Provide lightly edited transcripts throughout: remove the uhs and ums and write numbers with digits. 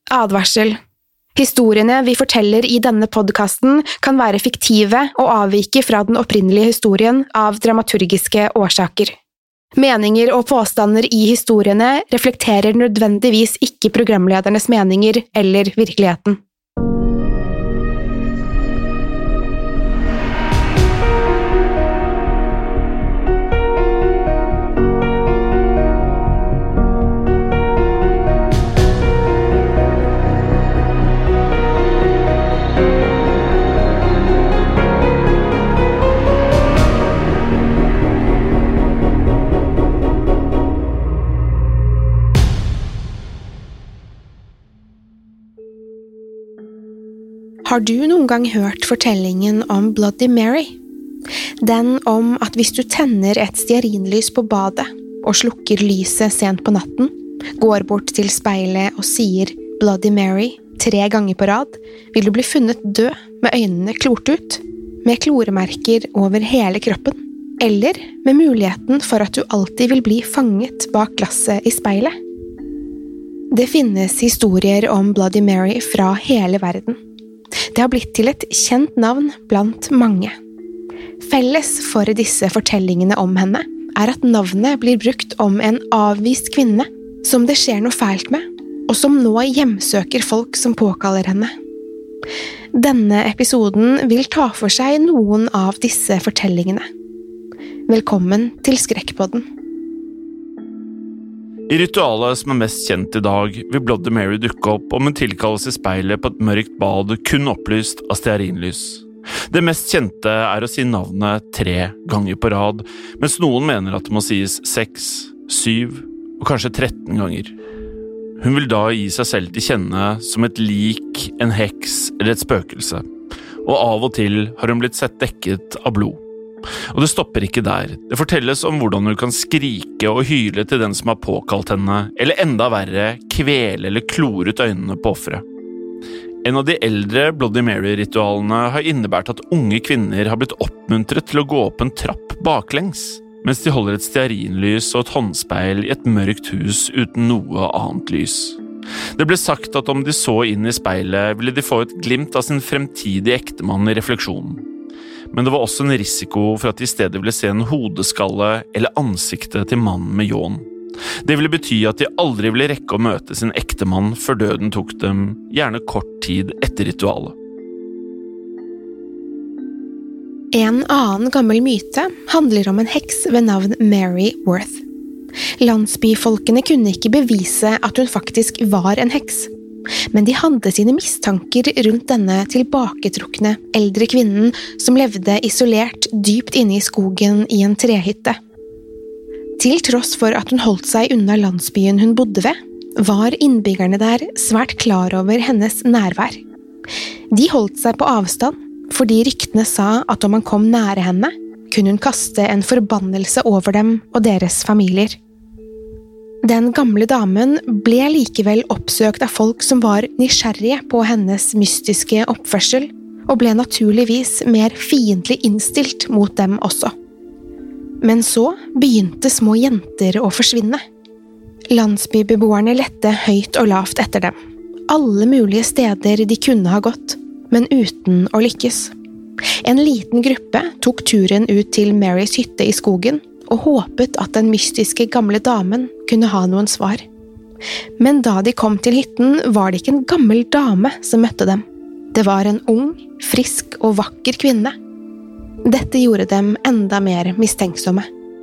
Advarsel. Historiene vi forteller I denne podcasten kan være fiktive og avvike fra den opprinnelige historien av dramaturgiske årsaker. Meninger og påstander I historiene reflekterer nødvendigvis ikke programledernes meninger eller virkeligheten. Har du noen gang hørt fortellingen om Bloody Mary? Den om at hvis du tenner et stearinlys på badet og slukker lyset sent på natten, går bort til speilet og sier Bloody Mary 3 ganger på rad, vil du bli funnet død med øynene klort ut, med kloremerker over hele kroppen, eller med muligheten for at du alltid vil bli fanget bak glasset I speilet. Det finnes historier om Bloody Mary fra hele verden. Det har blitt til et kjent navn blant mange. Felles for disse fortellingene om henne at navnet blir brukt om en avvist kvinne som det skjer noe feilt med, og som nå hjemsøker folk som påkaller henne. Denne episoden vil ta for seg noen av disse fortellingene. Velkommen til Skrekkpodden. I ritualet som mest kjent I dag vil Bloody Mary dukke opp om en tilkallelse I speilet på et mørkt bad kun opplyst av stearinlys. Det mest kjente å si navnet 3 ganger på rad, mens noen mener at det må sies 6, 7 og kanskje 13 ganger. Hun vil da gi seg selv til kjenne som et lik, en heks eller et spøkelse, og av og til har hun blitt sett dekket av blod. Og det stopper ikke der. Det fortelles om hvordan hun kan skrike og hyle til den som har påkalt henne, eller enda verre, kvele eller klore ut øynene på offeret. En av de eldre Bloody Mary-ritualene har innebært at unge kvinner har blitt oppmuntret til å gå opp en trapp baklengs, mens de holder et stearinlys og et håndspeil I et mørkt hus uten noe annet lys. Det ble sagt at om de så inn I speilet, ville de få et glimt av sin fremtidige ektemann I refleksjonen. Men det var også en risiko for at de I stedet ville se en hodeskalle eller ansiktet til mannen med ljåen. Det ville bety at de aldri ville rekke å møte sin ektemann før døden tok dem, gjerne kort tid etter ritualet. En annen gammel myte handler om en heks ved navn Mary Worth. Landsbyfolkene kunne ikke bevise at hun faktisk var en heks. Men de hadde sine mistanker rundt denne tilbaketrukne eldre kvinnen som levde isolert dypt inne I skogen I en trehytte. Til tross for at hun holdt seg unna landsbyen hun bodde ved, var innbyggerne der svært klar over hennes nærvær. De holdt seg på avstand, fordi ryktene sa at om man kom nære henne, kunne hun kaste en forbannelse over dem og deres familier. Den gamle damen ble likevel oppsøkt av folk som var nysgjerrige på hennes mystiske oppførsel, og ble naturligvis mer fiendtlig innstilt mot dem også. Men så begynte små jenter å forsvinne. Landsbybeboerne lette høyt og lavt etter dem. Alle mulige steder de kunne ha gått, men uten å lykkes. En liten gruppe tok turen ut til Marys hytte I skogen, og håpet at den mystiske gamle damen kunne ha noen svar. Men da de kom til hytten, var det ikke en gammel dame som møtte dem. Det var en ung, frisk og vakker kvinne. Dette gjorde dem enda mer mistenksomme.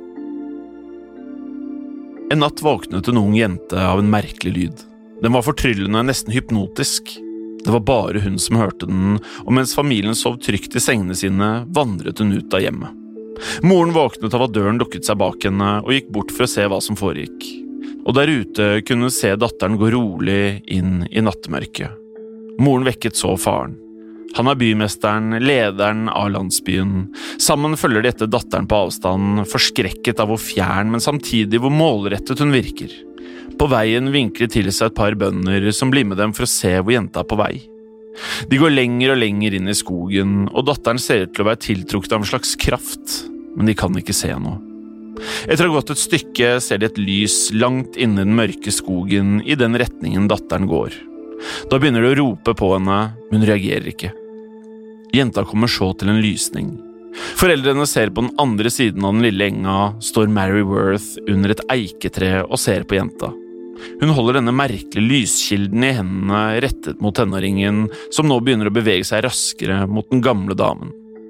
En natt våknet en ung jente av en merkelig lyd. Den var fortryllende, nesten hypnotisk. Det var bare hun som hørte den, og mens familien sov trygt I sengene sine, vandret hun ut av hjemmet. Moren våknet av at døren lukket seg bak henne og gikk bort for å se hva som foregikk. Og der ute kunne hun se datteren gå rolig inn I nattemørket. Moren vekket så faren. Han bymesteren, lederen av landsbyen. Sammen følger de etter datteren på avstand, forskrekket av hvor fjern, men samtidig hvor målrettet hun virker. På veien vinker de til seg et par bønder som blir med dem for å se hvor jenta på vei. De går lenger og lenger inn I skogen, og datteren ser ut til å være tiltrukket av en slags kraft, men de kan ikke se noe. Etter å ha gått et stykke ser de et lys langt inne I den mørke skogen I den retningen datteren går. Da begynner de å rope på henne, men hun reagerer ikke. Jenta kommer så til en lysning. Foreldrene ser på den andre siden av den lille enga, står Mary Worth under et eiketre og ser på jenta. Hun holder denne merkelige lyskilden i hendene rettet mot tenåringen, som nå begynner å bevege seg raskere mot den gamle damen.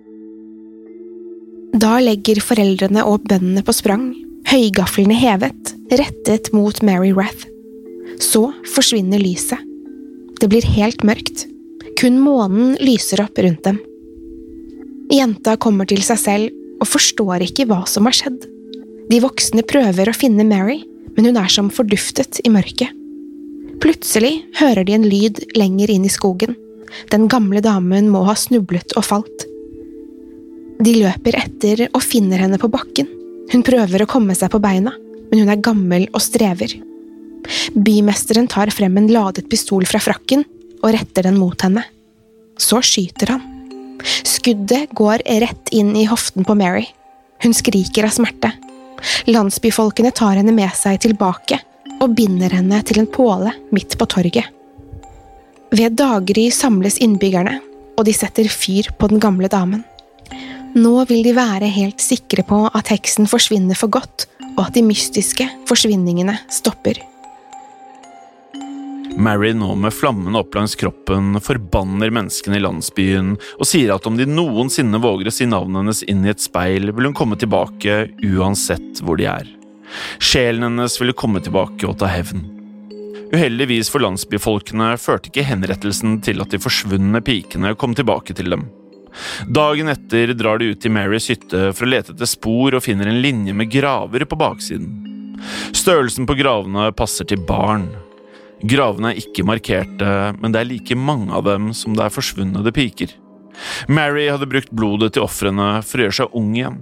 Da legger foreldrene og bøndene på sprang, høygaflene hevet, rettet mot Mary Worth. Så forsvinner lyset. Det blir helt mørkt. Kun månen lyser opp rundt dem. Jenta kommer til seg selv og forstår ikke hva som har skjedd. De voksne prøver å finne Mary, men hun er som forduftet i mørket. Plutselig hører de en lyd lenger inn i skogen. Den gamle damen må ha snublet og falt. De løper etter og finner henne på bakken. Hun prøver å komme seg på beina, men hun er gammel og strever. Bymesteren tar frem en ladet pistol fra frakken og retter den mot henne. Så skyter han. Skuddet går rett inn i hoften på Mary. Hun skriker av smerte. Landsbyfolkene tar henne med seg tilbake og binder henne til en påle midt på torget. Ved daggry samles innbyggerne, og de setter fyr på den gamle damen. Nå vil de være helt sikre på at heksen forsvinner for godt, og at de mystiske forsvinningene stopper. Mary, nå med flammene opp langs kroppen, forbanner menneskene i landsbyen og sier at om de noensinne våger å si navnet hennes inn i et speil, vil hun komme tilbake uansett hvor de er. Sjelen hennes ville komme tilbake og ta hevn. Uheldigvis for landsbyfolkene førte ikke henrettelsen til at de forsvunne pikene kom tilbake til dem. Dagen etter drar de ut til Marys hytte for å lete etter spor og finner en linje med graver på baksiden. Størrelsen på gravene passer til barn. Gravene er ikke markerte, men det er like mange av dem som det er forsvunne piker. Mary hadde brukt blodet til ofrene for å gjøre seg ung igjen.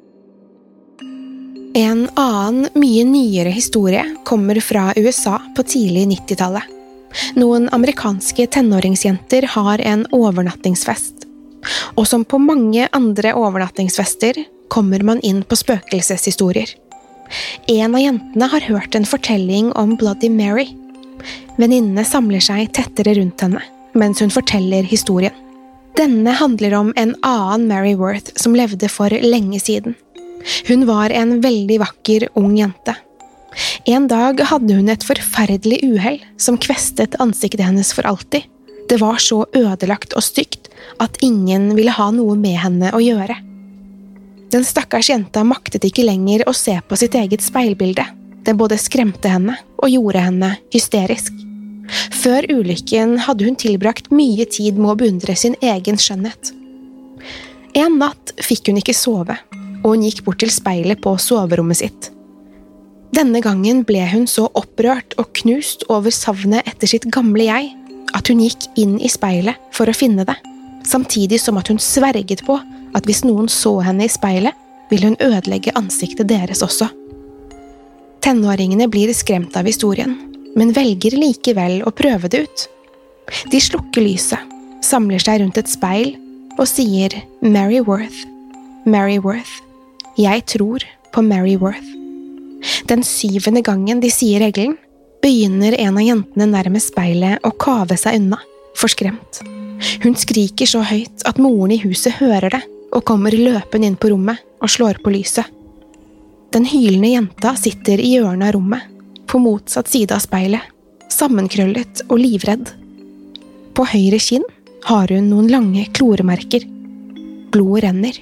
En annen, mye nyere historie kommer fra USA på tidlig 90-tallet. Noen amerikanske tenåringsjenter har en overnattingsfest. Og som på mange andre overnattingsfester kommer man inn på spøkelseshistorier. En av jentene har hørt en fortelling om Bloody Mary. Venninnene samler seg tettere rundt henne, mens hun forteller historien. Denne handler om en annen Mary Worth som levde for lenge siden. Hun var en veldig vakker ung jente. En dag hadde hun et forferdelig uhell som kvestet ansiktet hennes for alltid. Det var så ødelagt og stygt at ingen ville ha noe med henne å gjøre. Den stakkars jenta maktet ikke lenger å se på sitt eget speilbilde. Det både skremte henne og gjorde henne hysterisk. Før ulykken hadde hun tilbrakt mye tid med å beundre sin egen skjønnhet. En natt fikk hun ikke sove, og hun gikk bort til speilet på soverommet sitt. Denne gangen ble hun så opprørt og knust over savnet etter sitt gamle jeg, at hun gikk inn i speilet for å finne det, samtidig som at hun sverget på at hvis noen så henne i speilet, ville hun ødelegge ansiktet deres også. Tenåringene blir skremt av historien, men velger likevel å prøve det ut. De slukker lyset, samler seg rundt et speil og sier Mary Worth, Mary Worth, jeg tror på Mary Worth. Den 7. gangen de sier regelen, begynner en av jentene nærmest speilet å kave seg unna, forskremt. Hun skriker så høyt at moren i huset hører det og kommer løpende inn på rommet og slår på lyset. Den hylende jenta sitter i hjørnet av rommet, på motsatt side av speilet, sammenkrøllet og livredd. På høyre kinn har hun noen lange kloremerker. Blodet renner.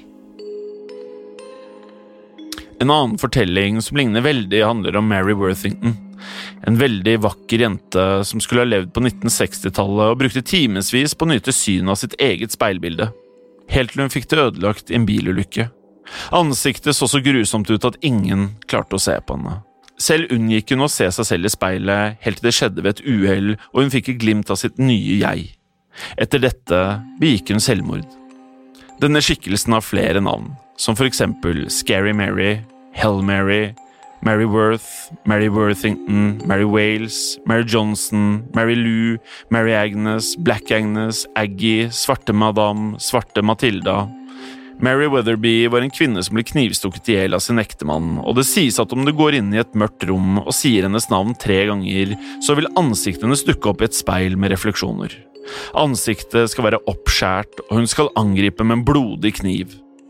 En annen fortelling som ligner veldig handler om Mary Worthington. En veldig vakker jente som skulle ha levd på 1960-tallet og brukte timesvis på å nyte synet av sitt eget speilbilde. Helt til hun fikk det ødelagt i en bilulykke. Ansiktet så grusomt ut at ingen klarte å se på henne. Selv unngikk hun å se seg selv i speilet, helt til det skjedde ved et uhell, og hun fikk et glimt av sitt nye jeg. Etter dette begikk hun selvmord. Denne skikkelsen har flere navn, som for eksempel Scary Mary, Hell Mary, Mary Worth, Mary Worthington, Mary Wales, Mary Johnson, Mary Lou, Mary Agnes, Black Agnes, Aggie, Svarte Madame, Svarte Matilda. Mary Weatherby var en kvinne som ble knivstukket i hjel av sin ektemann, og det sies at om du går inn i et mørkt rom og sier hennes navn 3 ganger, så vil ansiktet hennes dukke opp i et speil med refleksjoner. Ansiktet skal være oppskjært, og hun skal angripe med en blodig kniv.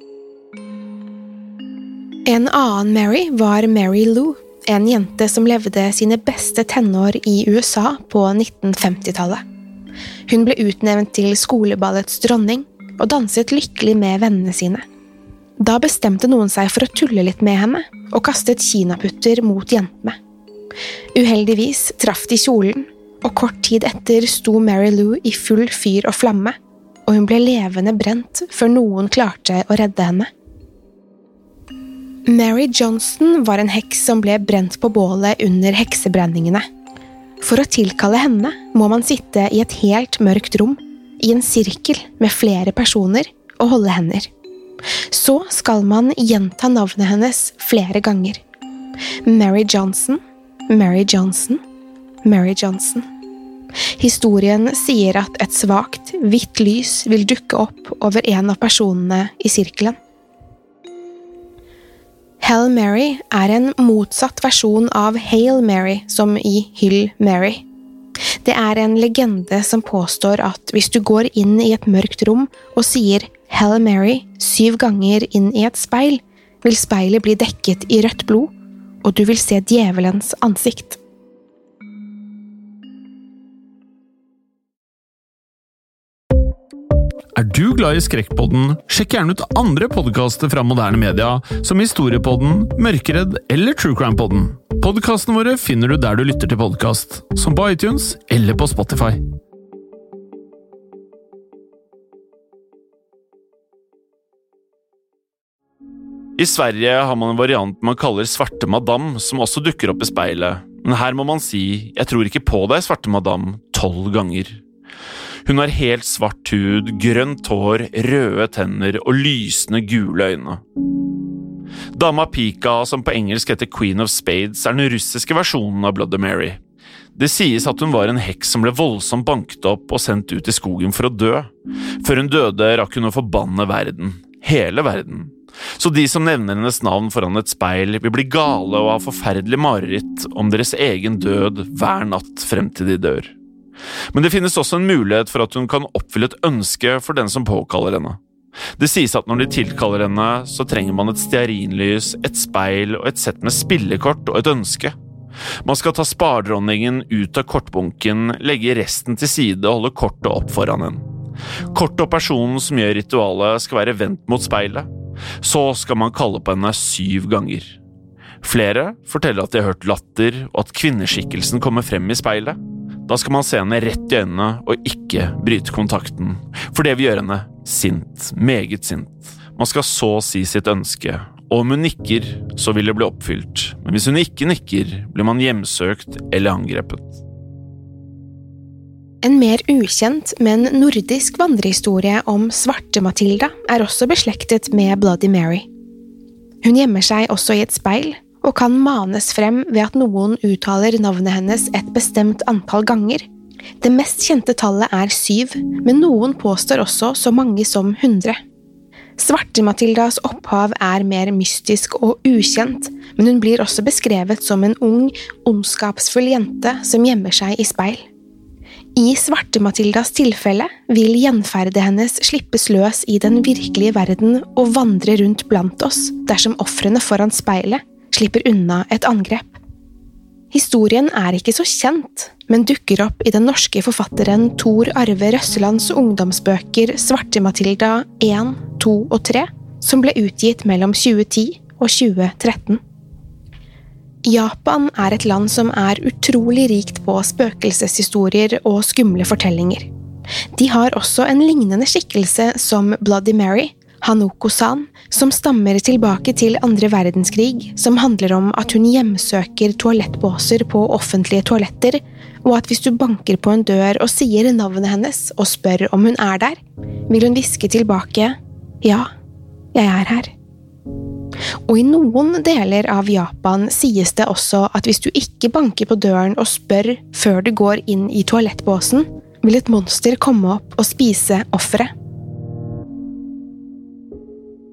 En annen Mary var Mary Lou, en jente som levde sine beste tenår i USA på 1950-tallet. Hun ble utnevnt til skoleballets dronning, og danset lykkelig med vennene sine. Da bestemte noen seg for å tulle litt med henne, og kastet kinaputter mot jentene. Uheldigvis traff de kjolen, og kort tid etter sto Mary Lou i full fyr og flamme, og hun ble levende brent før noen klarte å redde henne. Mary Johnston var en heks som ble brent på bålet under heksebrenningene. For å tilkalle henne må man sitte i et helt mørkt rom, i en sirkel med flere personer og holde hender. Så skal man gjenta navnet hennes flere ganger. Mary Johnson, Mary Johnson, Mary Johnson. Historien sier at et svakt, hvitt lys vil dukke opp over en av personene i sirkelen. Hail Mary er en motsatt versjon av Hail Mary, som i Hyll Mary. Det er en legende som påstår at hvis du går inn i et mørkt rom og sier Hail Mary 7 ganger inn i et speil, vil speilet bli dekket i rødt blod, og du vil se djevelens ansikt. Er du glad i Skrekkpodden? Sjekk gjerne ut andre podcaster fra moderne media, som Historiepodden, Mørkeredd eller True Crime-podden. Podcastene våre finner du der du lytter til podcast, som på iTunes eller på Spotify. I Sverige har man en variant man kaller Svarte Madame, som også dukker opp i speilet. Men her må man si, jeg tror ikke på deg, Svarte Madame, 12 ganger. Hun har helt svart hud, grønt hår, røde tenner og lysende gule øyne. Dama Pika, som på engelsk heter Queen of Spades, er den russiske versjonen av Bloody Mary. Det sies at hun var en heks som ble voldsomt banket opp og sendt ut i skogen for å dø. Før hun døde rakk hun å forbanne verden. Hele verden. Så de som nevner hennes navn foran et speil vil bli gale og ha forferdelig mareritt om deres egen død hver natt frem til de dør. Men det finnes også en mulighet for at hun kan oppfylle et ønske for den som påkaller henne. Det sies at når de tilkaller henne, så trenger man et stearinlys, et speil og et sett med spillekort og et ønske. Man skal ta spardronningen ut av kortbunken, legge resten til side og holde kortet opp foran henne. Kortet og personen som gjør ritualet skal være vendt mot speilet. Så skal man kalle på henne 7 ganger. Flere forteller at de har hørt latter og at kvinneskikkelsen kommer frem i speilet. Da skal man se henne rett i øynene og ikke bryte kontakten, for det vil gjøre henne sint, meget sint. Man skal så si sitt ønske, og om hun nikker, så vil det bli oppfylt. Men hvis hun ikke nikker, blir man hjemsøkt eller angrepet. En mer ukjent, men nordisk vandrehistorie om Svarte Matilda er også beslektet med Bloody Mary. Hun gjemmer seg også i et speil, og kan manes frem ved at noen uttaler navnet hennes et bestemt antall ganger. Det mest kjente tallet er 7, men noen påstår også så mange som 100. Svarte Matildas opphav er mer mystisk og ukjent, men hun blir også beskrevet som en ung, ondskapsfull jente som gjemmer seg i speil. I Svarte Matildas tilfelle vil gjenferdet hennes slippes løs i den virkelige verden og vandre rundt blant oss dersom ofrene foran speilet slipper unna et angrep. Historien er ikke så kjent, men dukker opp i den norske forfatteren Tor Arve Røsselands ungdomsbøker Svarte Matilda 1, 2 og 3, som ble utgitt mellom 2010 og 2013. Japan er et land som er utrolig rikt på spøkelseshistorier og skumle fortellinger. De har også en lignende skikkelse som Bloody Mary, Hanoko-san, som stammer tilbake til 2. verdenskrig, som handler om at hun hjemsøker toalettbåser på offentlige toaletter, og at hvis du banker på en dør og sier navnet hennes og spør om hun er der, vil hun hviske tilbake, ja, jeg er her. Og i noen deler av Japan sies det også at hvis du ikke banker på døren og spør før du går inn i toalettbåsen, vil et monster komme opp og spise offeret.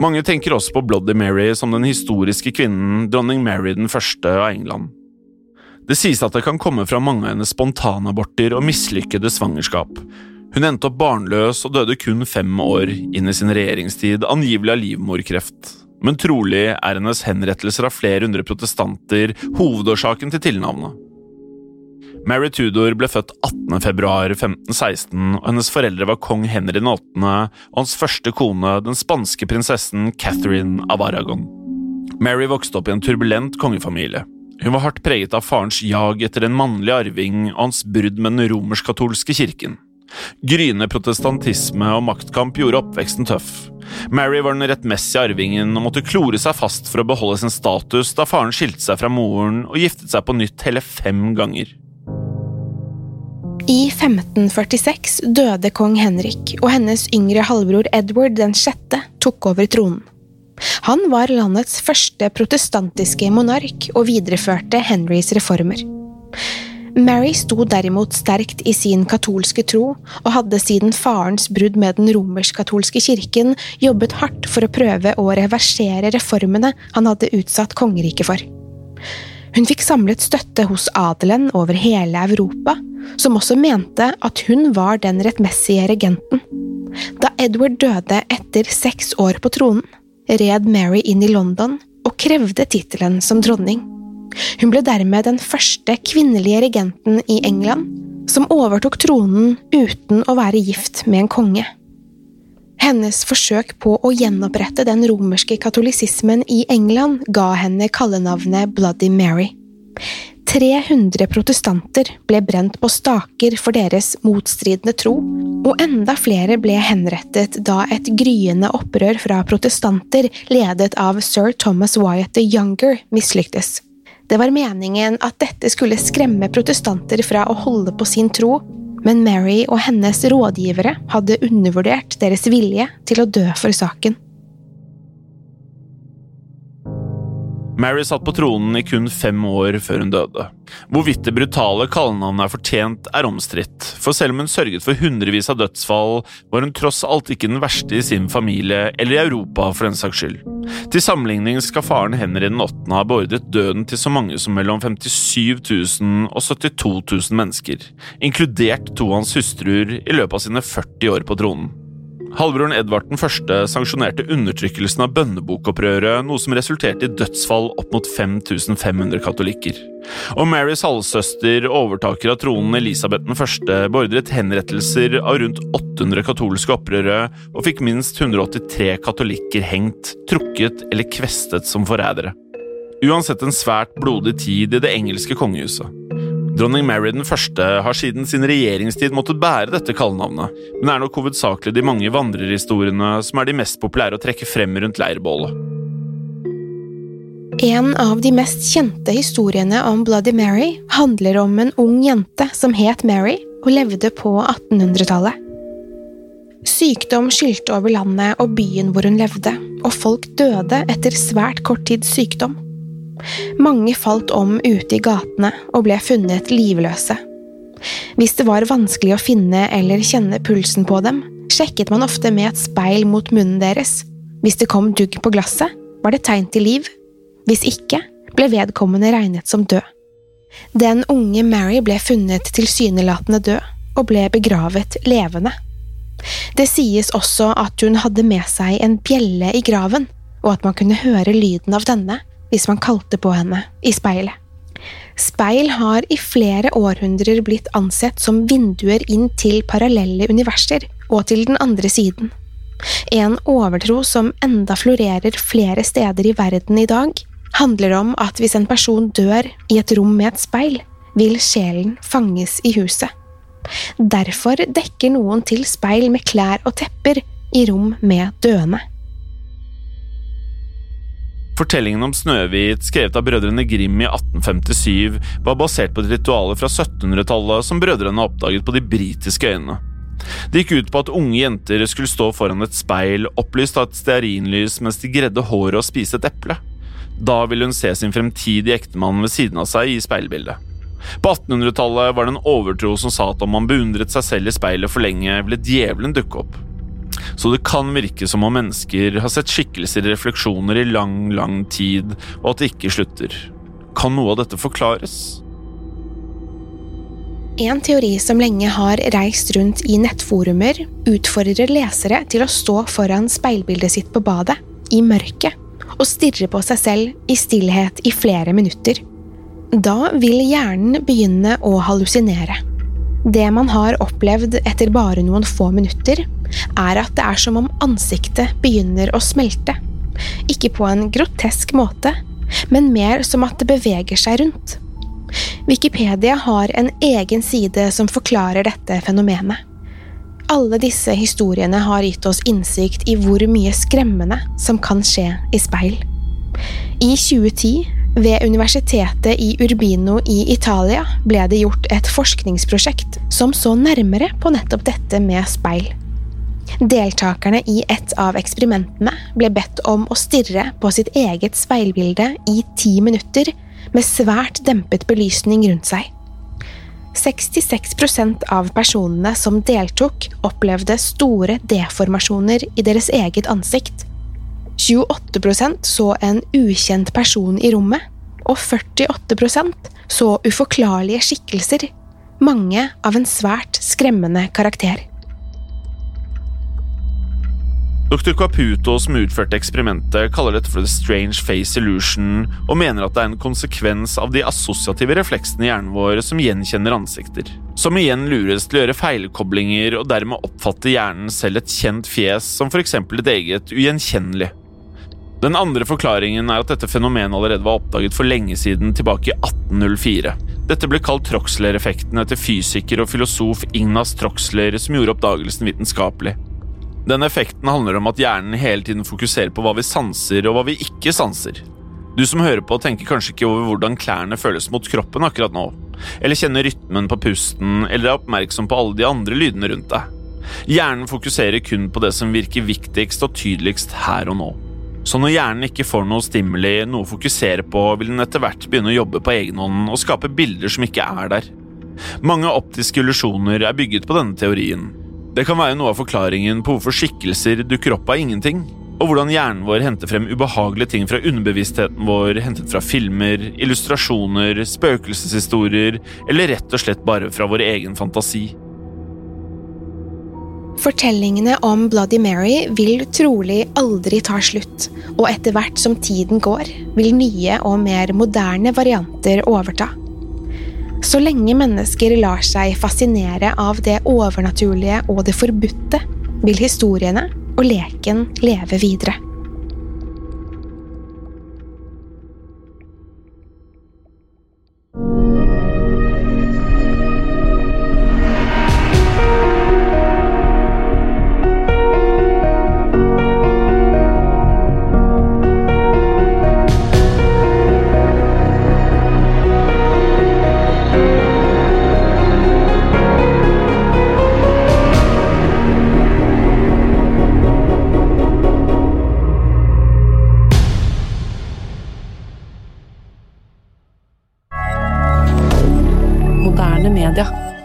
Mange tenker også på Bloody Mary som den historiske kvinnen dronning Mary den første av England. Det sies at det kan komme fra mange av hennes spontanaborter og mislykkede svangerskap. Hun endte opp barnløs og døde kun 5 år inn i sin regjeringstid, angivelig av livmorkreft. Men trolig er hennes henrettelser av flere hundre protestanter hovedårsaken til tilnavnet. Mary Tudor ble født 18. februar 1516, og hennes foreldre var kong Henry den 8. og hans første kone, den spanske prinsessen Catherine av Aragon. Mary vokste opp i en turbulent kongefamilie. Hun var hardt preget av farens jag etter en mannlig arving og hans brudd med den romersk-katolske kirken. Gryende protestantisme og maktkamp gjorde oppveksten tøff. Mary var den rettmessige arvingen og måtte klore seg fast for å beholde sin status da faren skilte seg fra moren og giftet seg på nytt hele 5 ganger. I 1546 døde kong Henrik, og hennes yngre halvbror Edward den 6. tok over tronen. Han var landets første protestantiske monark og videreførte Henrys reformer. Mary sto derimot sterkt i sin katolske tro, og hadde siden farens brudd med den romersk-katolske kirken jobbet hardt for å prøve å reversere reformene han hadde utsatt kongeriket for. Hun fikk samlet støtte hos adelen over hele Europa, som også mente at hun var den rettmessige regenten. Da Edward døde etter 6 år på tronen, red Mary inn i London og krevde titelen som dronning. Hun ble dermed den første kvinnelige regenten i England, som overtok tronen uten å være gift med en konge. Hennes forsøk på å gjenopprette den romerske katolisismen i England ga henne kallenavnet Bloody Mary. 300 protestanter ble brent på staker for deres motstridende tro, og enda flere ble henrettet da et gryende opprør fra protestanter ledet av Sir Thomas Wyatt the Younger mislyktes. Det var meningen at dette skulle skremme protestanter fra å holde på sin tro, men Mary og hennes rådgivere hadde undervurdert deres vilje til å dø for saken. Mary satt på tronen i kun 5 år før hun døde. Hvorvidt det brutale kallenavnet er fortjent er omstridt, for selv om hun sørget for hundrevis av dødsfall, var hun tross alt ikke den verste i sin familie eller i Europa for den saks skyld. Til sammenligning skal faren Henry den 8. ha beordret døden til så mange som mellom 57 000 og 72 000 mennesker, inkludert 2 av hans hustruer i løpet av sine 40 år på tronen. Halvbroren Edvard den 1. sanksjonerte undertrykkelsen av bønnebokopprøret, noe som resulterte i dødsfall opp mot 5500 katolikker. Og Marys halvsøster, overtaker av tronen Elisabeth den 1., beordret henrettelser av rundt 800 katolske opprørere og fikk minst 183 katolikker hengt, trukket eller kvestet som forrædere. Uansett en svært blodig tid i det engelske kongehuset. Dronning Mary den 1. har siden sin regjeringstid måttet bære dette kallenavnet, men er nok hovedsakelig de mange vandrerhistoriene som er de mest populære å trekke frem rundt leirbålet. En av de mest kjente historiene om Bloody Mary handler om en ung jente som het Mary og levde på 1800-tallet. Sykdom skylte over landet og byen hvor hun levde, og folk døde etter svært kort tids sykdom. Mange falt om ute i gatene og ble funnet livløse. Hvis det var vanskelig å finne eller kjenne pulsen på dem, sjekket man ofte med et speil mot munnen deres. Hvis det kom dugg på glasset, var det tegn til liv. Hvis ikke, ble vedkommende regnet som død. Den unge Mary ble funnet tilsynelatende død og ble begravet levende. Det sies også at hun hadde med seg en bjelle i graven, og at man kunne høre lyden av denne hvis man kalte på henne i speilet. Speil har i flere århundrer blitt ansett som vinduer inn til parallelle universer og til den andre siden. En overtro som enda florerer flere steder i verden i dag, handler om at hvis en person dør i et rom med et speil, vil sjelen fanges i huset. Derfor dekker noen til speil med klær og tepper i rom med døende. Fortellingen om Snøhvit, skrevet av brødrene Grimm i 1857, var basert på et rituale fra 1700-tallet som brødrene oppdaget på de britiske øyene. Det gikk ut på at unge jenter skulle stå foran et speil, opplyst av et stearinlys mens de gredde håret og spiste et eple. Da ville hun se sin fremtidige ektemann ved siden av seg i speilbildet. På 1800-tallet var det en overtro som sa at om man beundret seg selv i speilet for lenge, ville djevelen dukke opp. Så det kan virke som om mennesker har sett skikkelser i refleksjoner i lang tid, og at det ikke slutter. Kan noe av dette forklares? En teori som lenge har reist rundt i nettforumer, utfordrer lesere til å stå foran speilbildet sitt på badet, i mørket, og stirre på seg selv i stillhet i flere minutter. Da vil hjernen begynne å hallusinere. Det man har opplevd etter bare noen få minutter, at det som om ansiktet begynner å smelte. Ikke på en grotesk måte, men mer som at det beveger seg rundt. Wikipedia har en egen side som forklarer dette fenomenet. Alle disse historiene har gitt oss innsikt i hvor mye skremmende som kan skje i speil. I 2010, ved universitetet i Urbino i Italia, ble det gjort et forskningsprosjekt som så nærmere på nettopp dette med speil. Deltakerne i et av eksperimentene ble bedt om å stirre på sitt eget speilbilde i 10 minutter, med svært dempet belysning rundt seg. 66% av personene som deltok opplevde store deformasjoner i deres eget ansikt. 28% så en ukjent person i rommet, og 48% så uforklarlige skikkelser, mange av en svært skremmende karakter. Dr. Caputo, som utførte eksperimentet, kaller dette for the strange face illusion, og mener at det en konsekvens av de assosiative refleksene i hjernen vår som gjenkjenner ansikter. Som igjen lures til å gjøre feilkoblinger, og dermed oppfatter hjernen selv et kjent fjes som for eksempel et eget ugjenkjennelig. Den andre forklaringen at dette fenomenet allerede var oppdaget for lenge siden, tilbake i 1804. Dette ble kalt Troxler-effekten etter fysiker og filosof Ignaz Troxler, som gjorde oppdagelsen vitenskapelig. Denne effekten handler om at hjernen hele tiden fokuserer på hva vi sanser og hva vi ikke sanser. Du som hører på tenker kanskje ikke over hvordan klærne føles mot kroppen akkurat nå, eller kjenner rytmen på pusten, eller oppmerksom på alle de andre lydene rundt deg. Hjernen fokuserer kun på det som virker viktigst og tydeligst her og nå. Så når hjernen ikke får noe stimuli, noe å fokusere på, vil den etter hvert begynne å jobbe på egen hånd og skape bilder som ikke der. Mange optiske illusjoner bygget på denne teorien. Det kan være noe av forklaringen på hvorfor skikkelser dukker opp av ingenting, og hvordan hjernen vår henter frem ubehagelige ting fra underbevisstheten vår, hentet fra filmer, illustrasjoner, spøkelseshistorier, eller rett og slett bare fra vår egen fantasi. Fortellingene om Bloody Mary vil trolig aldri ta slutt, og etter hvert som tiden går, vil nye og mer moderne varianter overta. Så lenge mennesker lar seg fascinere av det overnaturlige og det forbudte, vil historiene og leken leve videre. Moderne media.